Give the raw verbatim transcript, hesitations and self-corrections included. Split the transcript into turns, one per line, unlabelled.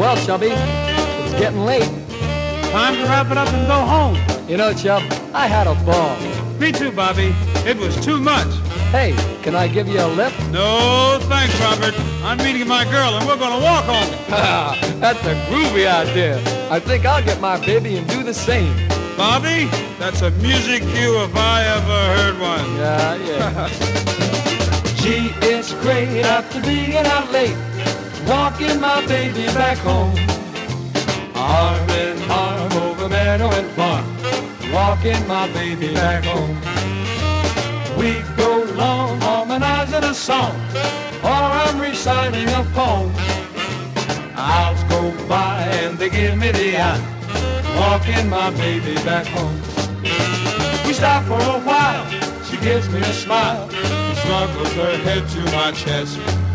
Well, Chubby, it's getting late.
Time to wrap it up and go home.
You know, Chub, I had a ball.
Me too, Bobby. It was too much.
Hey, can I give you a lift?
No, thanks, Robert. I'm meeting my girl, and we're going to walk home.
That's a groovy idea. I think I'll get my baby and do the same.
Bobby, that's a music cue if I ever heard one.
Yeah, yeah. Gee, it's great after being out late, walking my baby back home. Arm in arm over meadow and farm, walking my baby back home. We go along harmonizing a song, or I'm reciting a poem. Hours go by and they give me the eye, walking my baby back home. We stop for a while, she gives me a smile, snuggles her head to my chest.